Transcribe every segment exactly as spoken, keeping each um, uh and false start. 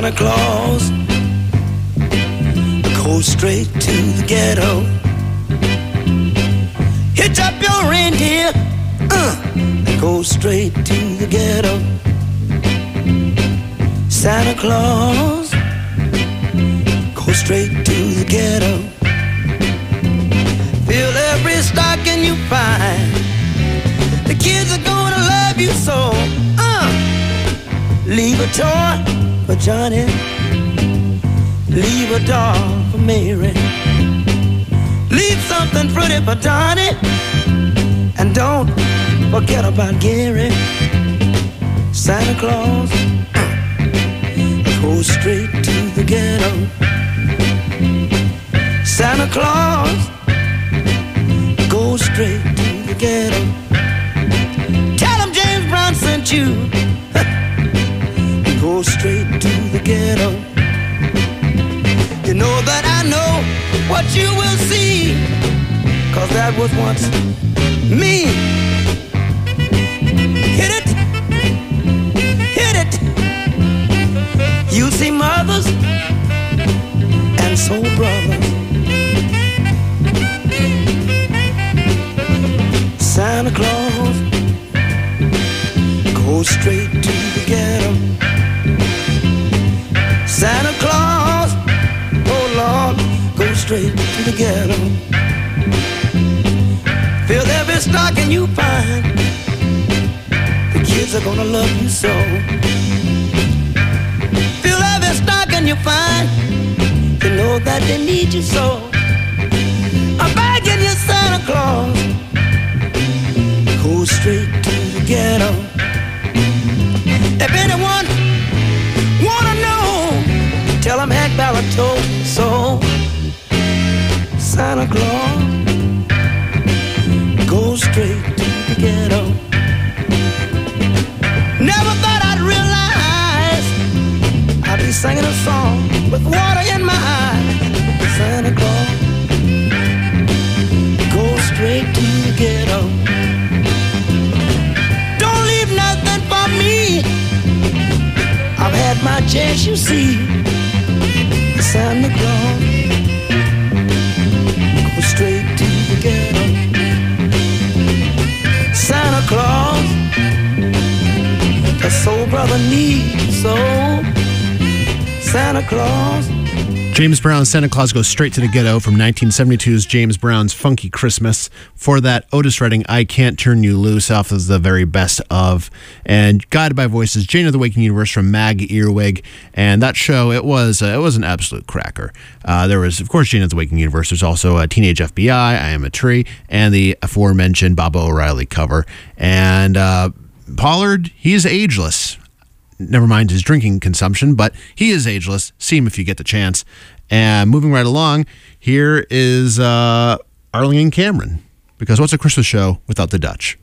Santa Claus goes straight to the ghetto. Hitch up your reindeer, uh, and go straight to the ghetto. Santa Claus go straight to the ghetto. Fill every stocking you find. The kids are gonna love you so. Uh, leave a toy for Johnny. Leave a doll for Mary. Leave something pretty for Donnie. And don't forget about Gary. Santa Claus goes straight to the ghetto. Santa Claus goes straight to the ghetto. Tell him James Brown sent you. Go straight to the ghetto. You know that I know what you will see, 'cause that was once me. Hit it, hit it. You'll see mothers and soul brothers. Santa Claus goes straight to the ghetto. Santa Claus, oh Lord, go straight to the ghetto. Fill every stocking you find. The kids are gonna love you so. Fill every stocking you find. You know that they need you so. I'm begging you, Santa Claus, go straight to the ghetto. If anyone wanna know, tell him Hank Ballard told me so. Santa Claus goes straight to the ghetto. Never thought I'd realize I'd be singing a song with water in my eyes. Santa Claus goes straight to the ghetto. Don't leave nothing for me. I've had my chance, you see. Santa Claus goes straight to the ghetto. Santa Claus, the soul brother needs so. Santa Claus. James Brown's Santa Claus Goes Straight to the Ghetto from nineteen seventy-two's James Brown's Funky Christmas. For that, Otis Redding, I Can't Turn You Loose, off as the very best of. And Guided by Voices, Jane of the Waking Universe from Mag Earwig. And that show, it was uh, it was an absolute cracker. Uh, there was, of course, Jane of the Waking Universe. There's also a Teenage F B I, I Am a Tree, and the aforementioned Baba O'Reilly cover. And uh, Pollard, he is ageless. Never mind his drinking consumption, but he is ageless. See him if you get the chance. And moving right along, here is uh, Arlene Cameron. Because what's a Christmas show without the Dutch?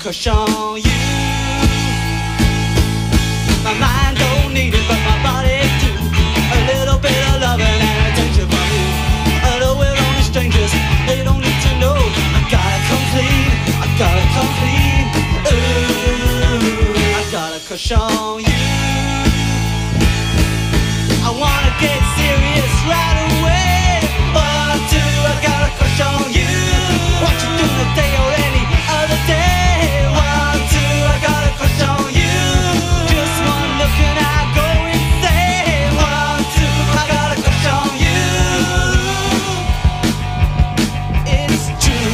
crush on you. My mind don't need it, but my body do. A little bit of loving and attention from you. Although we're only strangers, they don't need to know. I gotta come clean, I gotta come clean. Ooh, I got a crush on you. I wanna get serious right away. One, two, I got a crush on you. What you do today or any other day? One, two, I got a crush on you. Just one look and I go insane. One, two, I got a crush on you. It's true.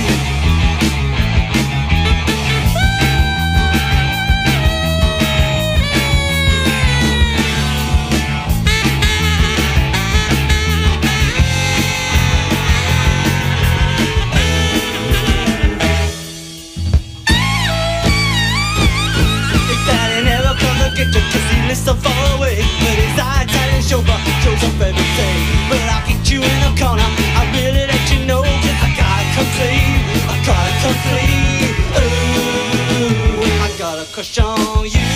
Get your kissy list so far away, but his eye tight and sober shows up every day. But I'll get you in a corner, I really let you know, 'cause I gotta come clean, I gotta come clean. Ooh, I got a crush on you.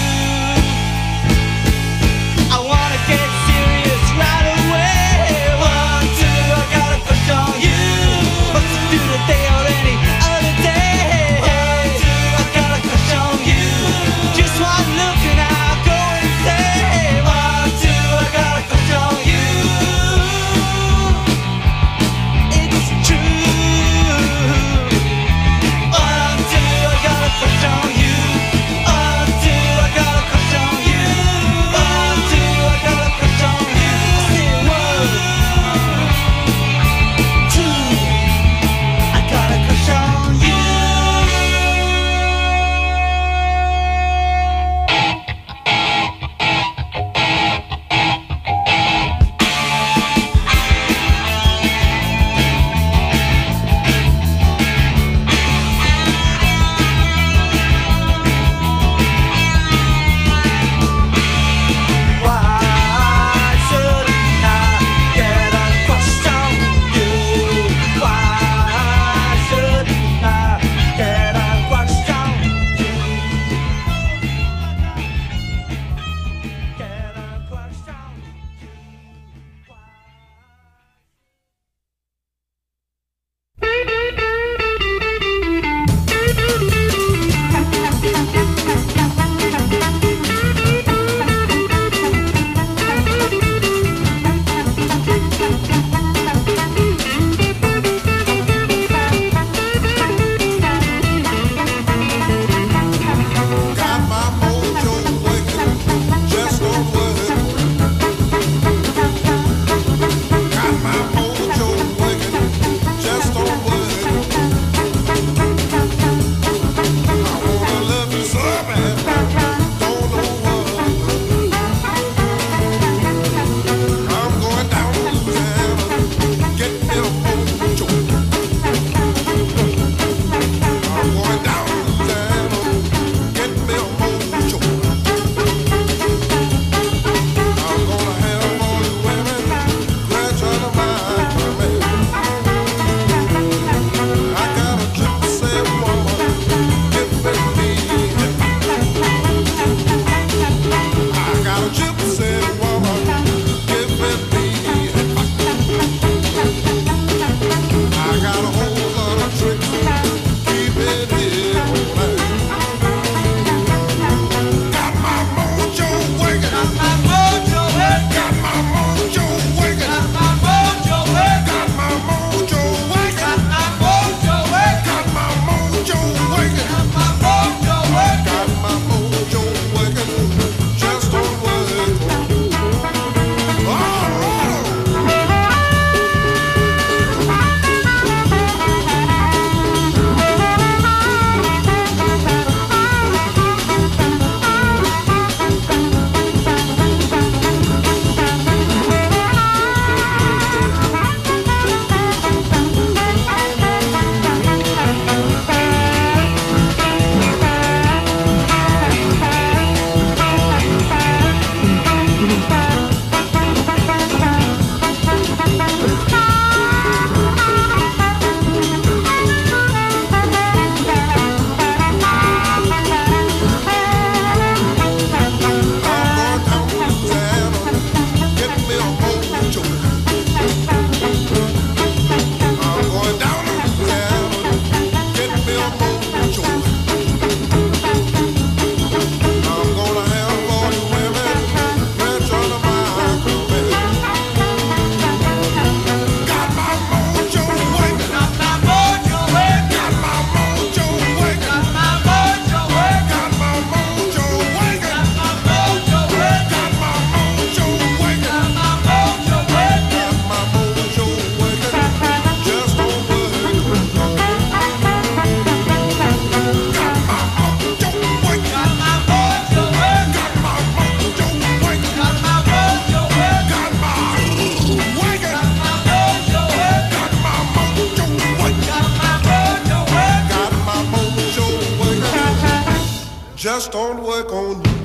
I wanna get serious right away. One, two, I got a crush on you. What you do today or any other day? One, two, I got a crush on you. Just one look and I say, one, two, I got a crush on you. just don't work on you.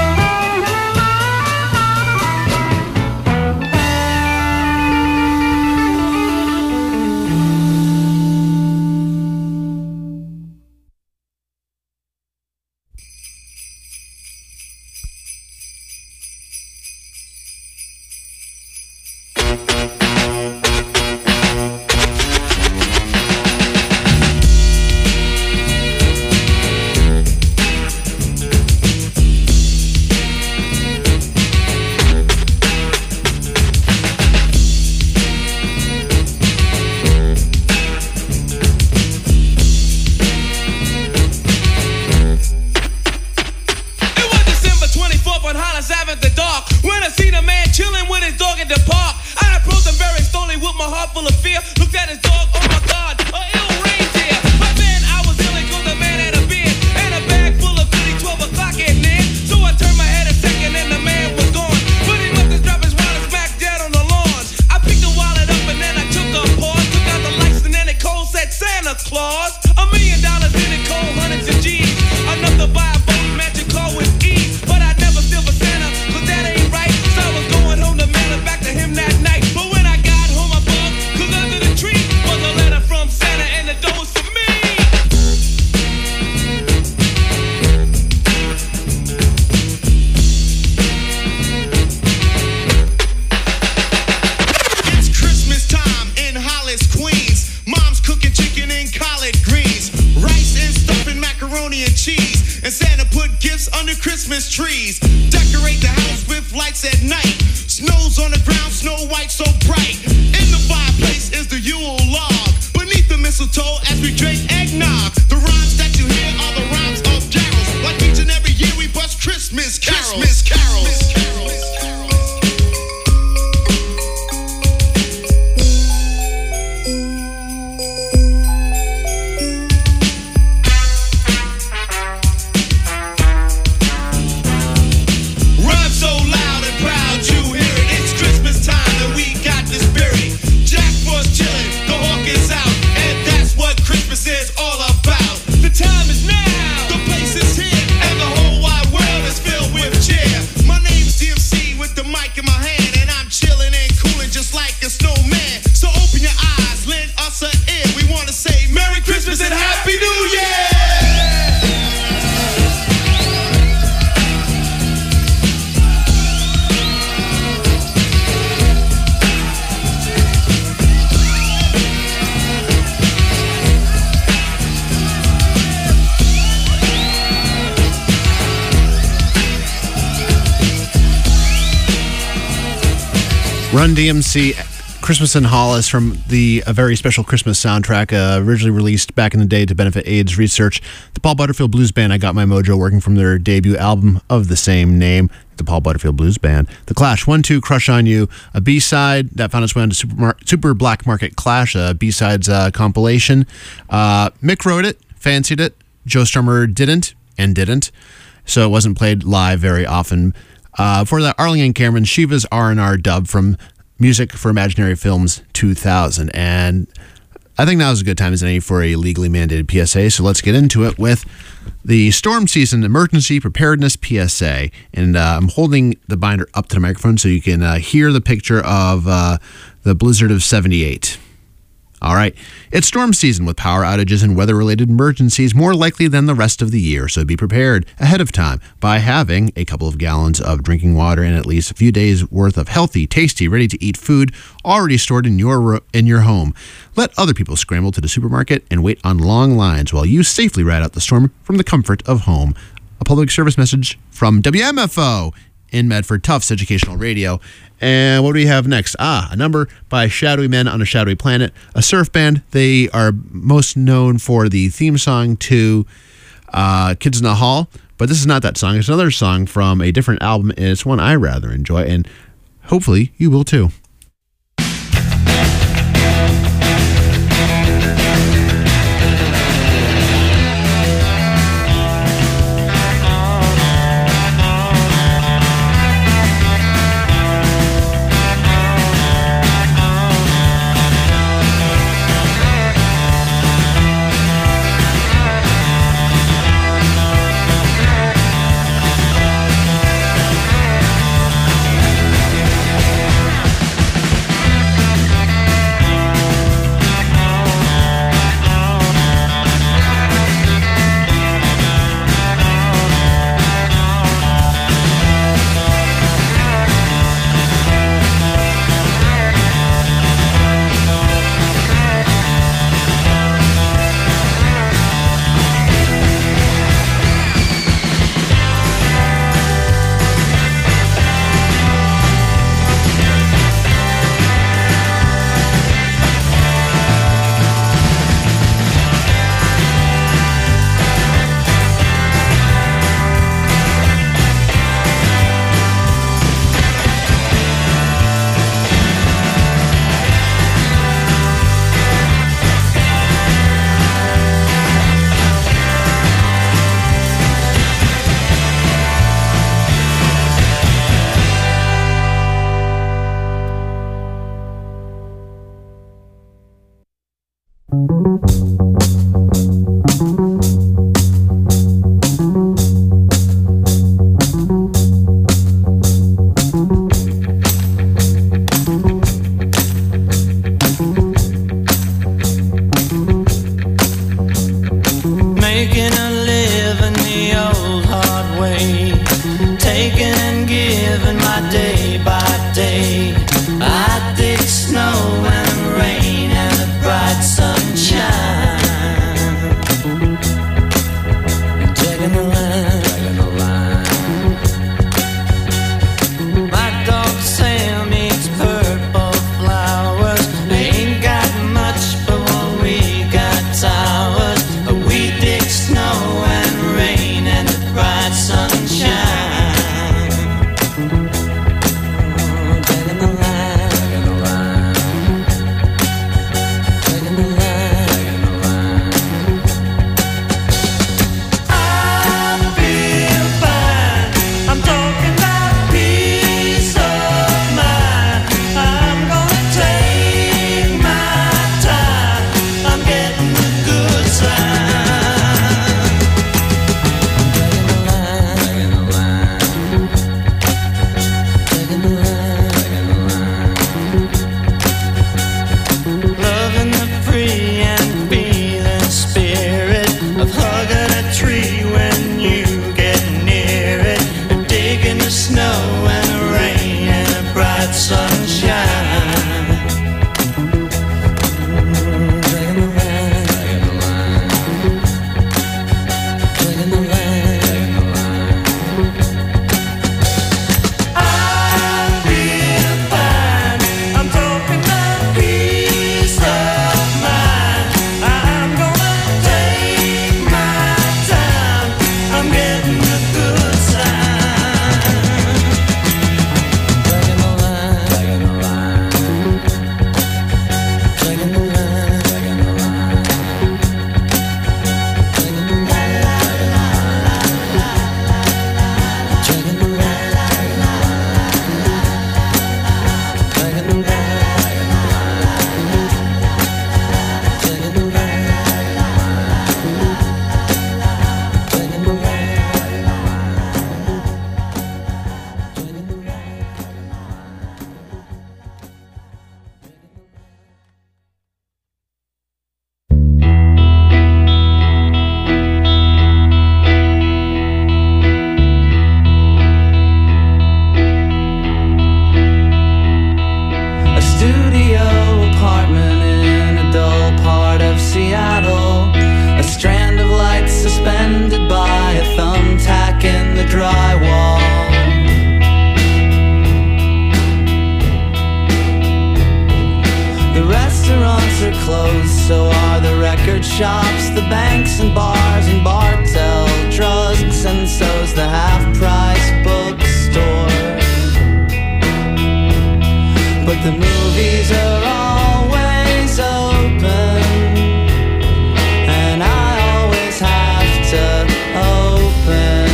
Run D M C Christmas in Hollis from the A Very Special Christmas soundtrack, uh, originally released back in the day to benefit AIDS research. The Paul Butterfield Blues Band, I Got My Mojo, working from their debut album of the same name, the Paul Butterfield Blues Band. The Clash, one two, Crush on You, a B-side that found its way onto Super, Mar- Super Black Market Clash, a B-sides uh, compilation. Uh, Mick wrote it, fancied it. Joe Strummer didn't, and didn't, so it wasn't played live very often. Uh, for that, Arling and Cameron, Shiva's R and R dub from Music for Imaginary Films two thousand. And I think now is a good time as any for a legally mandated P S A, so let's get into it with the Storm Season Emergency Preparedness P S A. And uh, I'm holding the binder up to the microphone so you can uh, hear the picture of uh, the blizzard of seventy-eight. All right. It's storm season with power outages and weather-related emergencies more likely than the rest of the year, so be prepared ahead of time by having a couple of gallons of drinking water and at least a few days' worth of healthy, tasty, ready-to-eat food already stored in your in your home. Let other people scramble to the supermarket and wait on long lines while you safely ride out the storm from the comfort of home. A public service message from W M F O in Medford, Tufts Educational Radio. And what do we have next? Ah, a number by Shadowy Men on a Shadowy Planet, a surf band. They are most known for the theme song to uh, Kids in the Hall, but this is not that song. It's another song from a different album, and it's one I rather enjoy, and hopefully you will too. shops, the banks and bars and Bartell drugs, and so's the half-price bookstore. But the movies are always open, and I always have to open.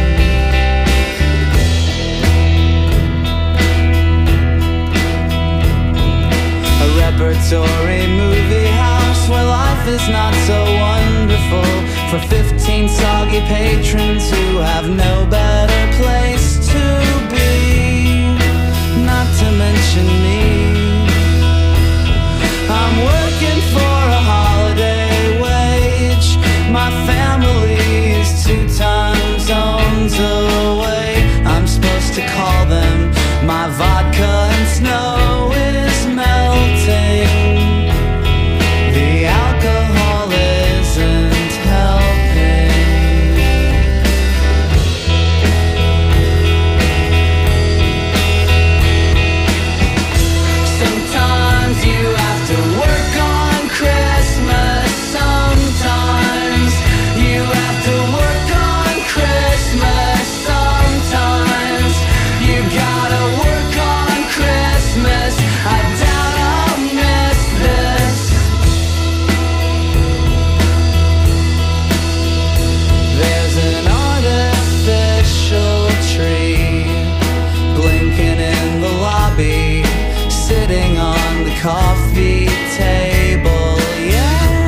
A repertory movie house where life is not so wonderful, for fifteen soggy patrons who have no better place to be. Not to mention me. I'm working for a holiday wage. My family is two time zones away. I'm supposed to call them. My vodka and snow is melting. The alcohol isn't helping. Sometimes you have to work on Christmas. Sometimes you have to work on Christmas. Sometimes you gotta work on Christmas. I doubt I'll miss this. There's an artificial tree blinking in the lobby, sitting on the coffee table. Yeah.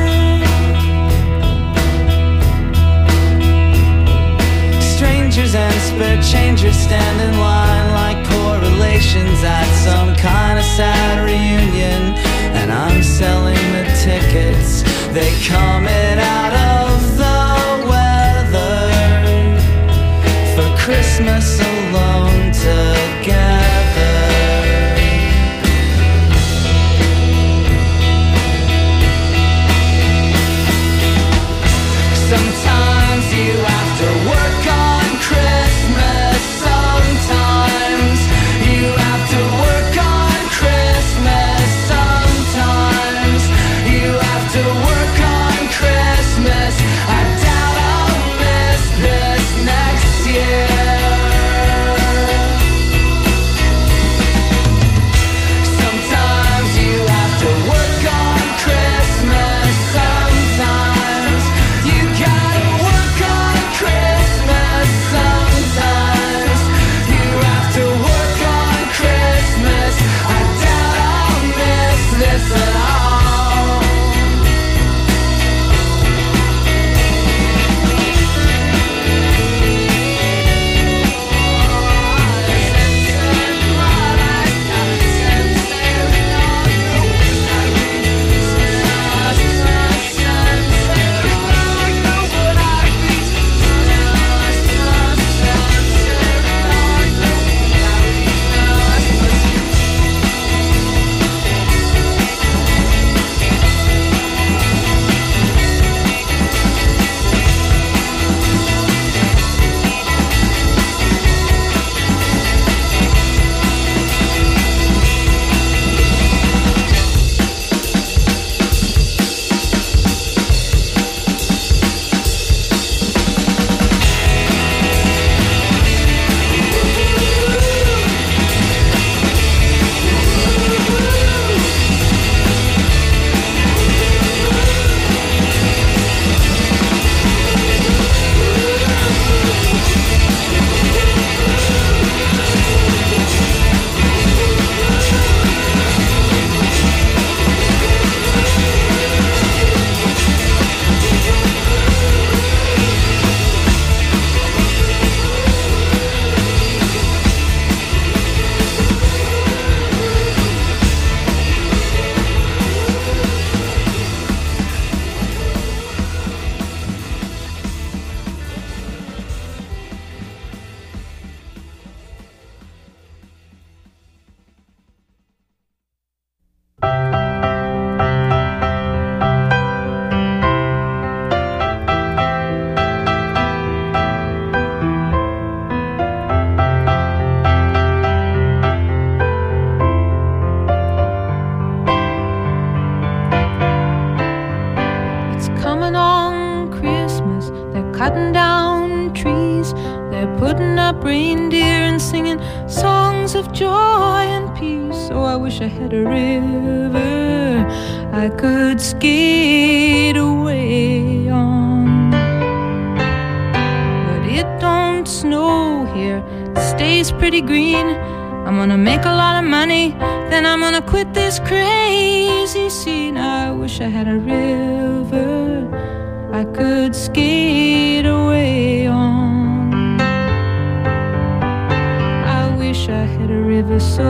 change or stand in line like poor relations at some kind of sad reunion. And I'm selling the tickets, they coming out of the weather for Christmas alone together. Sometimes you have to work on Christmas. Sometimes you have to work on Christmas. Sometimes you have to work on Christmas. I doubt I'll miss this next year. Sometimes you have to work on Christmas. Sometimes you gotta work on Christmas. Sometimes you have to work on Christmas. I doubt I'll miss this at all. It's coming on Christmas. They're cutting down trees. They're putting up reindeer and singing songs of joy and peace. Oh, I wish I had a river I could skate away on. But it don't snow here, it stays pretty green. I'm gonna make a lot of money, then I'm gonna quit this crazy scene. I wish I had a river I could skate away on. I wish I had a river so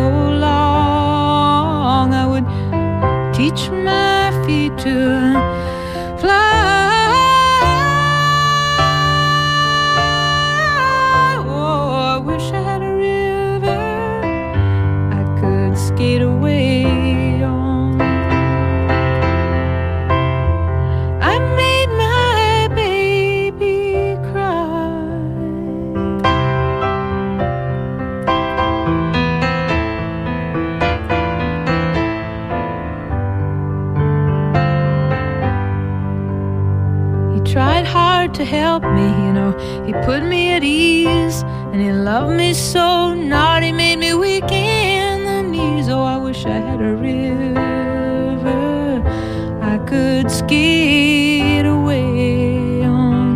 long I would teach my feet to fly. Oh, I wish I had a river I could skate away on. I made my baby cry. He tried hard to help me, you know. He put me at ease, and he loved me so. Naughty, made me weak in the knees. Oh, I wish I had a river I could skate away on.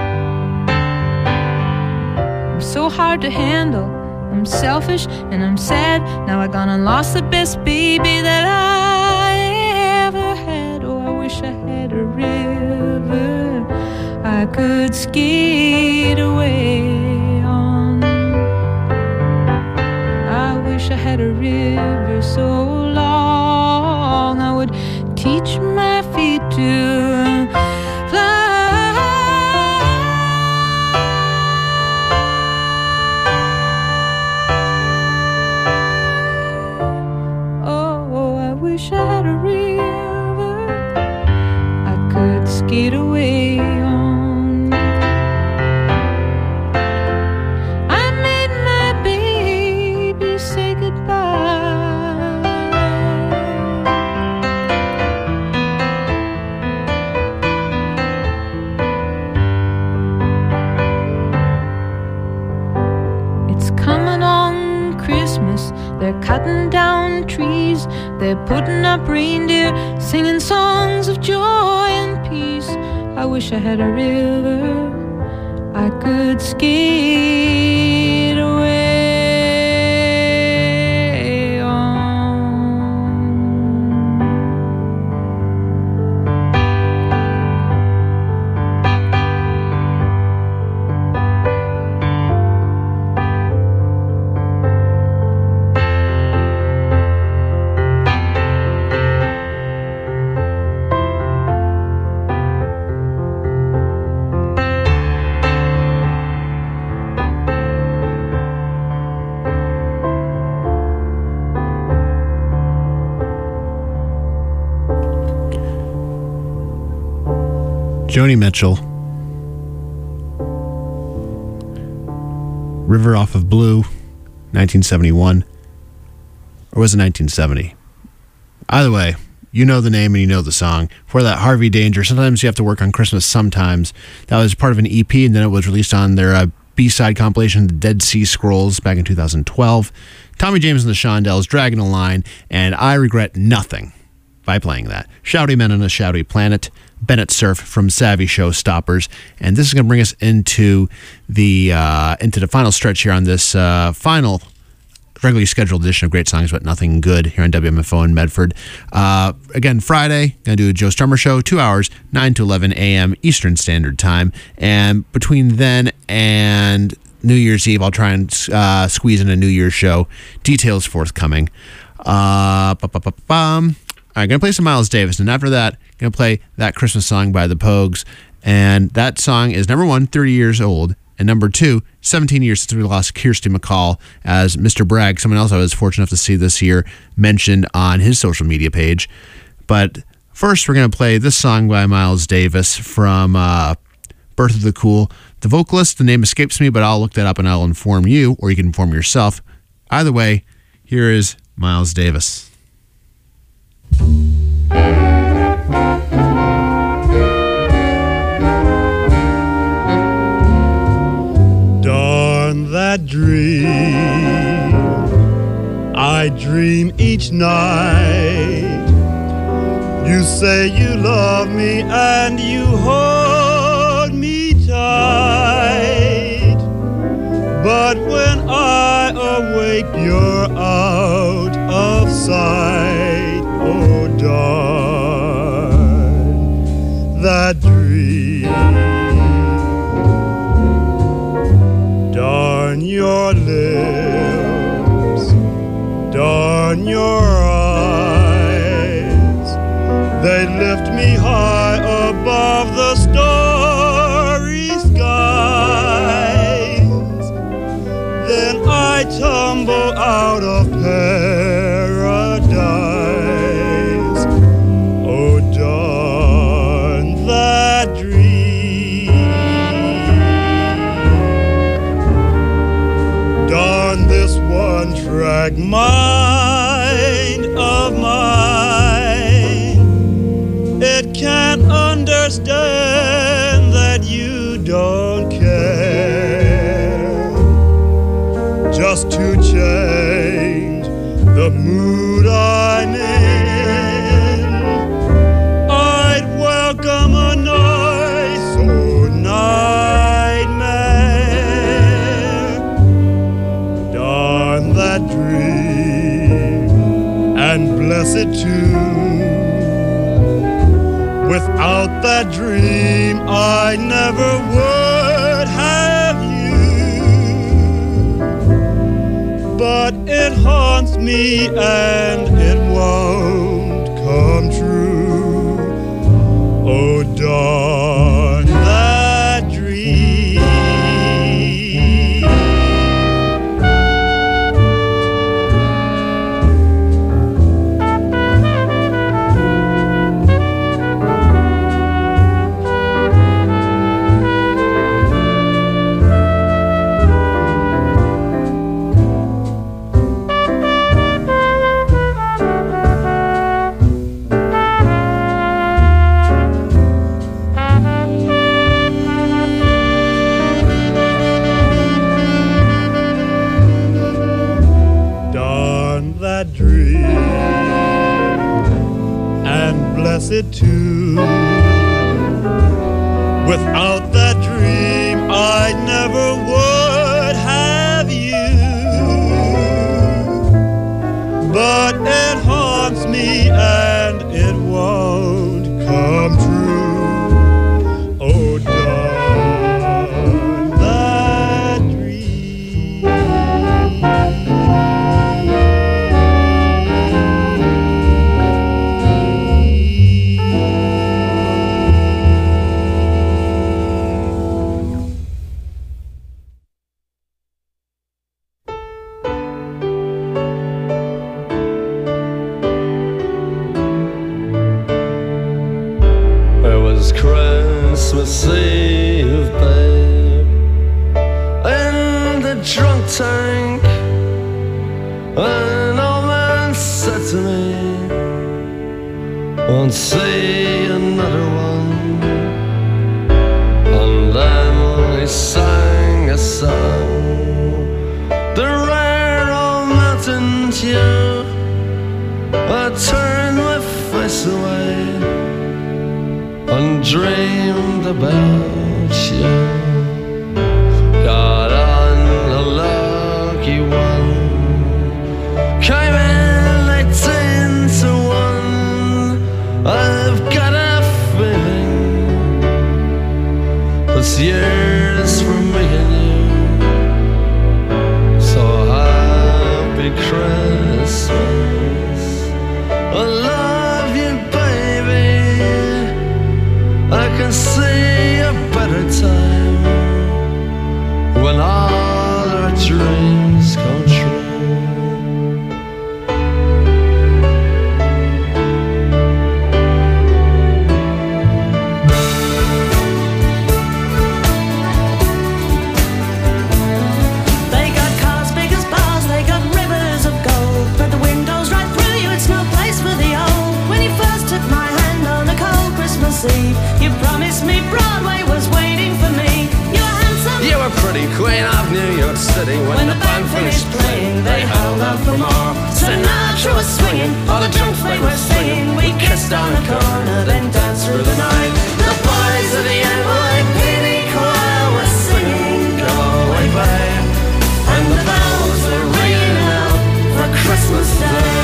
I'm so hard to handle, I'm selfish and I'm sad. Now I gone and lost the best baby that I ever had. Oh, I wish I had a river I could skate away on. had a river so long I would teach my feet to fly. Oh, I wish I had a river I could skate away on. I made my baby say goodbye. It's coming on Christmas, they're cutting down trees, they're putting up reindeer, singing songs of joy and peace. I wish I had a river I could skate away on. Joni Mitchell, River off of Blue, nineteen seventy-one. Or was it nineteen seventy? Either way, you know the name and you know the song. For that, Harvey Danger. Sometimes you have to work on Christmas sometimes. That was part of an E P, and then it was released on their uh, B-side compilation, The Dead Sea Scrolls, back in two thousand twelve. Tommy James and the Shondells, Dragging a Line, and I regret nothing by playing that. Shouty Men on a Shouty Planet, Bennett Cerf from Savvy Showstoppers, and this is going to bring us into the uh, into the final stretch here on this uh, final regularly scheduled edition of Great Songs But Nothing Good here on W M F O in Medford. Uh, again, Friday, going to do a Joe Strummer show, two hours, nine to eleven a.m. Eastern Standard Time, and between then and New Year's Eve, I'll try and uh, squeeze in a New Year's show. Details forthcoming. Uh, ba-ba-ba-bum. All right, going to play some Miles Davis, and after that, going to play That Christmas Song by the Pogues. And that song is, number one, thirty years old, and number two, seventeen years since we lost Kirsty MacColl, as Mister Bragg, someone else I was fortunate enough to see this year, mentioned on his social media page. But first, we're going to play this song by Miles Davis from uh, Birth of the Cool. The vocalist, the name escapes me, but I'll look that up and I'll inform you, or you can inform yourself. Either way, here is Miles Davis. Darn that dream I dream each night. You say you love me and you hold me tight, but when I awake you're out of sight. Oh, darn that dream. Darn your lips, darn your eyes, they lift me high above the starry skies. Then I tumble out of paradise. Oh, darn that dream. Darn this one-track mind of mine. It can't understand that you don't care. Just to change the mood I'm in, I'd welcome a nice old nightmare. Darn that dream, and bless it too. Without that dream, I never would have you. But it haunts me and it won't come true. Oh, darn that dream. It too. Without that dream, I never would have you. But it haunts me and it won't come true. Oh, darn that dream. Christmas Eve, babe, in the drunk tank, an old man said to me, won't see another one. And then he sang a song, the rare old mountain tune. I turned my face away and dreamed about you. Got on a lucky one, came in eighteen to one. I've got a feeling this year's for me and you. So happy Christmas, I love you, baby. I can see a better time when all our dreams come true. They got cars big as bars, they got rivers of gold, but the windows right through you, it's no place for the old. When you first took my hand on a cold Christmas Eve, you promised me Broadway was waiting for me. You were handsome, You were pretty queen of New York City. When, when the band finished playing, they held out for more. Sinatra was swinging, all the drunks they were singing. We kissed on the corner, then danced through the night. The boys of the N Y P D choir were singing, go away, babe. And the bells were ringing out for Christmas Day.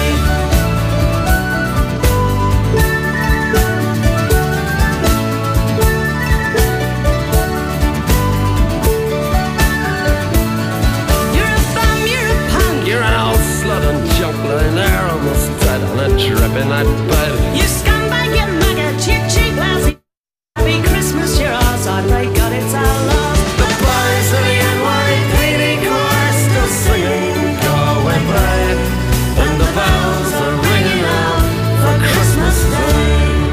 They're almost dead on a dripping night bed. You scumbag, you maggot, you cheap lousy. Happy Christmas, you're ours. I pray God it's our love. The boys of the N Y P D choir still singing, go away, babe. And the bells are ringing out for Christmas Day.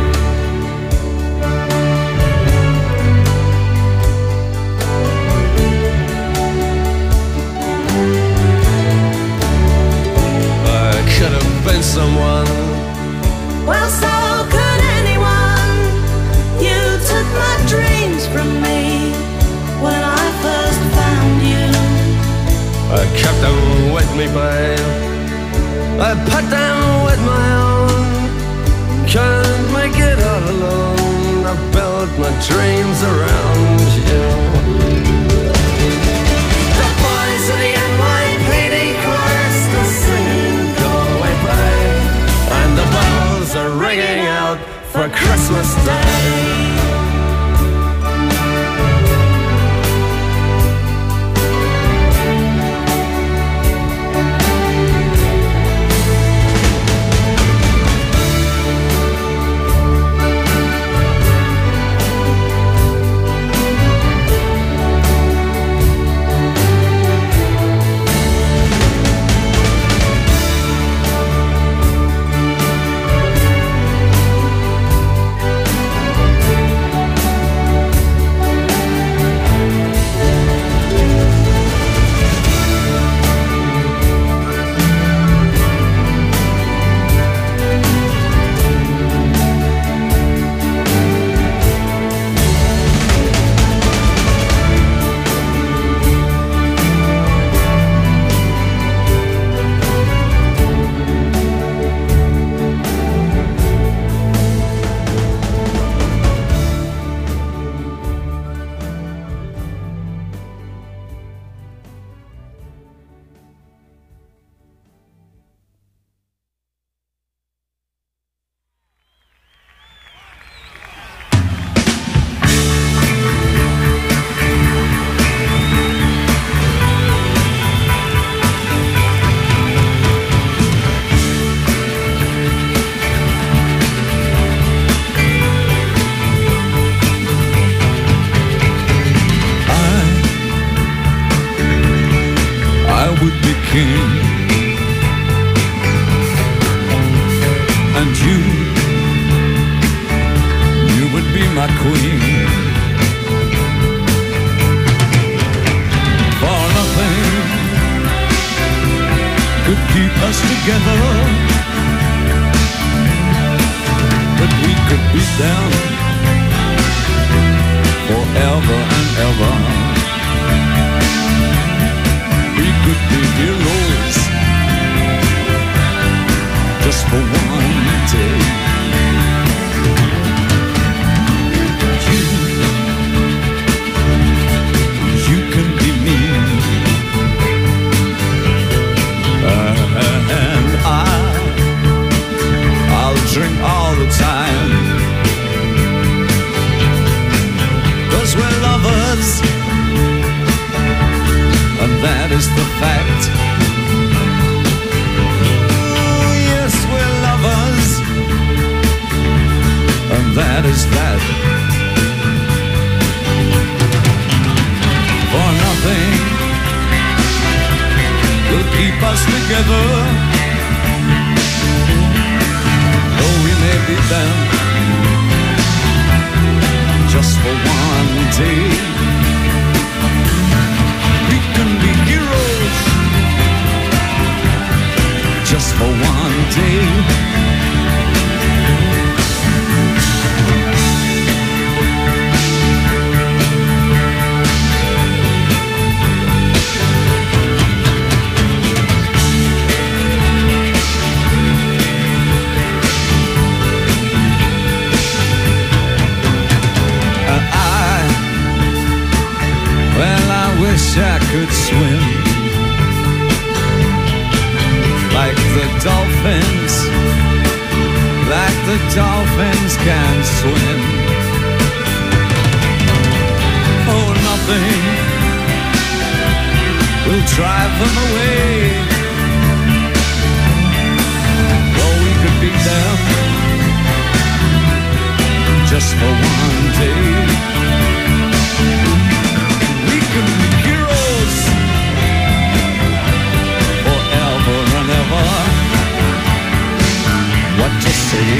Could have been someone. Well, so could anyone. You took my dreams from me when I first found you. I kept them with me, babe. I put them with my own. Can't make it all alone. I built my dreams around you. The boys of the N Y P D choir still singing, go away, babe. And the bells are ringing out for Christmas Day. and you, you would be my queen. For nothing could keep us together, but we could be down forever and ever. We could be heroes just for one day. You, you can be me, uh, and I, I'll drink all the time, 'cause we're lovers, and that is the fact. And that is that. For nothing will keep us together, though we may be them just for one day. We can be heroes just for one day. Wish I could swim like the dolphins, like the dolphins can swim. Oh, nothing will drive them away. Oh, we could beat them just for one day. We could be heroes forever and ever. What to say?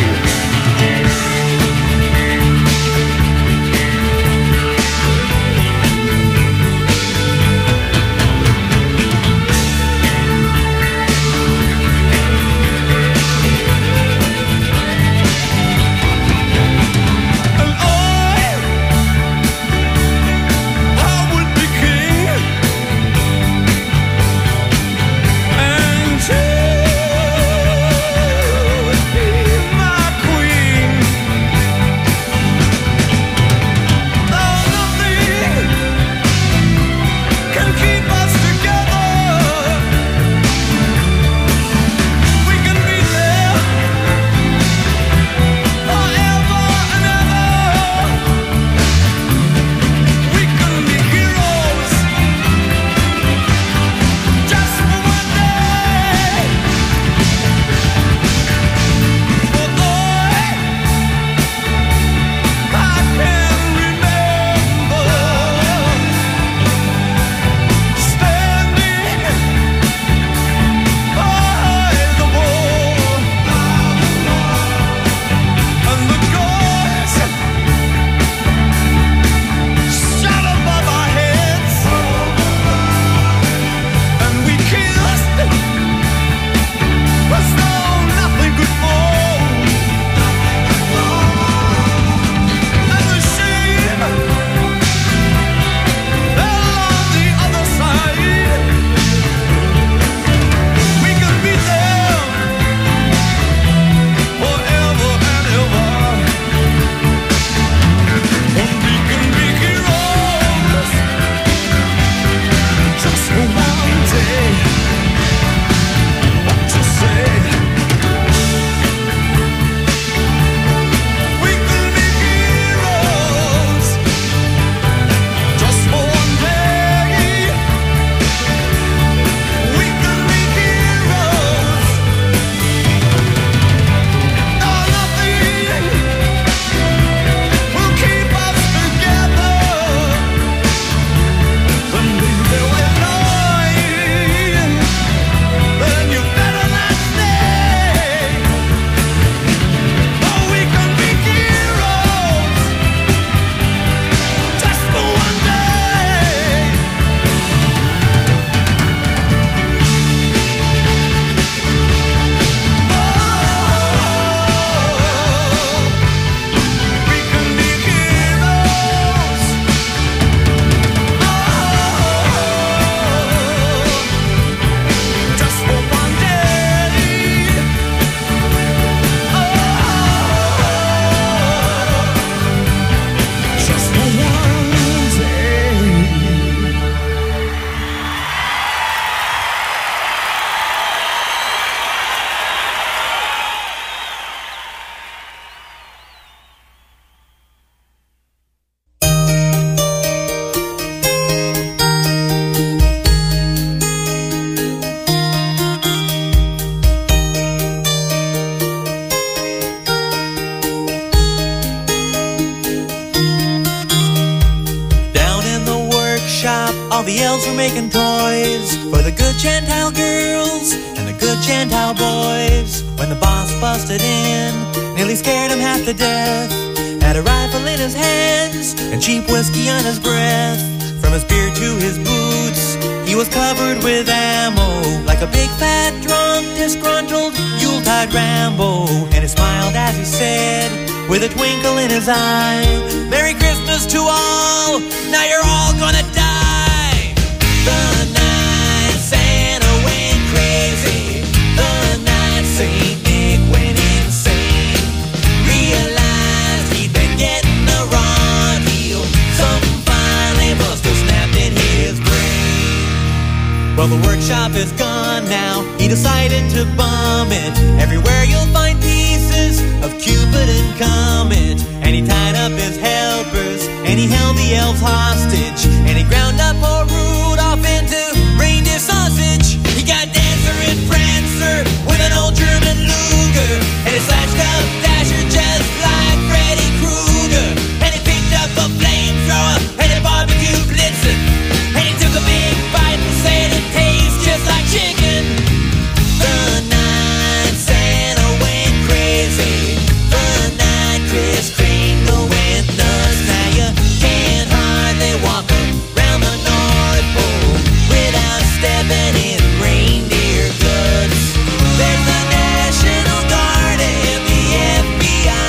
all the elves were making toys for the good Gentile girls and the good Gentile boys. When the boss busted in, nearly scared him half to death, had a rifle in his hands and cheap whiskey on his breath. From his beard to his boots, he was covered with ammo, like a big fat drunk, disgruntled Yuletide Rambo. And he smiled as he said, with a twinkle in his eye, Merry Christmas to all, now you're all gonna die. The night Santa went crazy, the night Saint Nick went insane, realized he'd been getting the raw deal, something finally must have snapped in his brain. Well, the workshop is gone now, he decided to bum it. Everywhere you'll find pieces of Cupid and Comet. And he tied up his helpers, and he held the elves hostage, and he ground up poor Rudolph into reindeer sausage. He got Dancer and Prancer with an old German Luger, and he slashed up Dasher just like Freddy Krueger. And he picked up a flamethrower, and he barbecued Blitzen, and he took a big bite and said it tastes just like chicken. The night Santa went crazy, the night Kris Kringle went nuts. Now you can't hardly walk around the North Pole without stepping in reindeer guts. There's the National Guard and the F B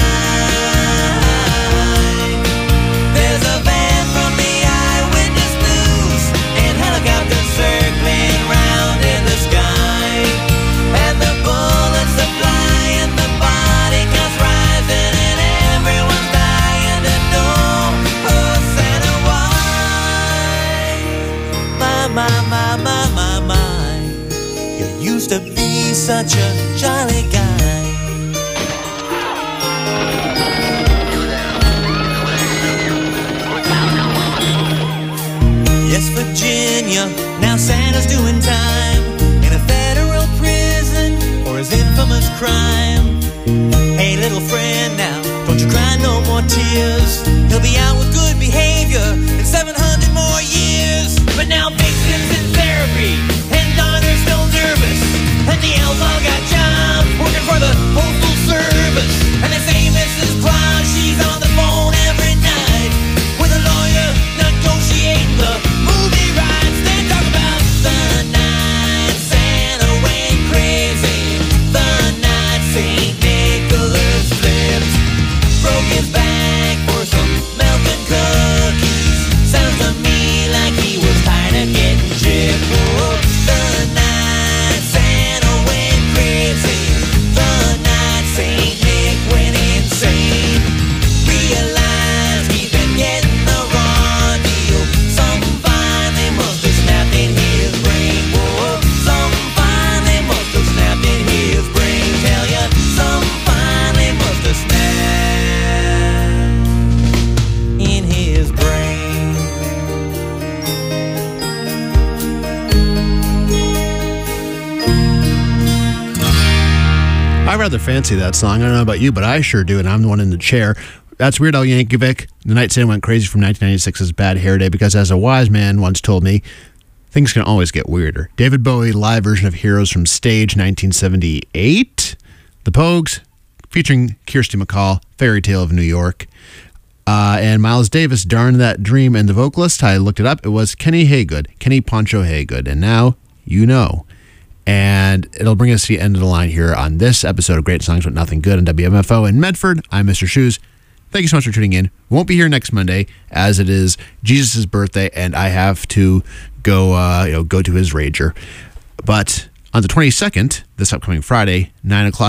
I. There's a van from the Eyewitness News and helicopters circling round in the sky. And the bullets are flying, the body counts rising, and everyone's dying to know, oh Santa, why? My, my, my, my, my, my, you used to be such a jolly guy. Yes, Virginia, now Santa's doing time in a federal prison for his infamous crime. Hey, little friend, now don't you cry no more tears. He'll be out with good behavior in seven hundred more years. But now Vixen's in therapy and Donner's still nervous, and the elves all got jobs working for the postal service. And they say Missus Claus, she's on the phone every night with a lawyer negotiating the movie rights. They talk about the night Santa went crazy, the night Saint Nicholas flipped, broke his back for some milk and cookies. Sounds to me like he was tired of getting gypped. Oh, the night Santa went crazy, the night Saint Nick went insane, realized he'd been getting the raw deal. Something finally must have snapped in his brain. Oh, something finally must have snapped in his brain. Tell ya, something finally must have snapped in his brain. I rather fancy that song. I don't know about you, but I sure do, and I'm the one in the chair. That's Weird Al Yankovic. The Night Santa Went Crazy from nineteen ninety-six's Bad Hair Day, because as a wise man once told me, things can always get weirder. David Bowie, live version of Heroes from Stage, nineteen seventy-eight. The Pogues, featuring Kirsty MacColl, Fairy Tale of New York. Uh, and Miles Davis, Darn That Dream, and the vocalist, I looked it up, it was Kenny Haygood, Kenny Poncho Haygood. And now you know. And it'll bring us to the end of the line here on this episode of Great Songs But Nothing Good on W M F O in Medford. I'm Mister Shoes. Thank you so much for tuning in. We won't be here next Monday, as it is Jesus' birthday, and I have to go, uh, you know, go to his rager. But on the twenty-second, this upcoming Friday, nine o'clock.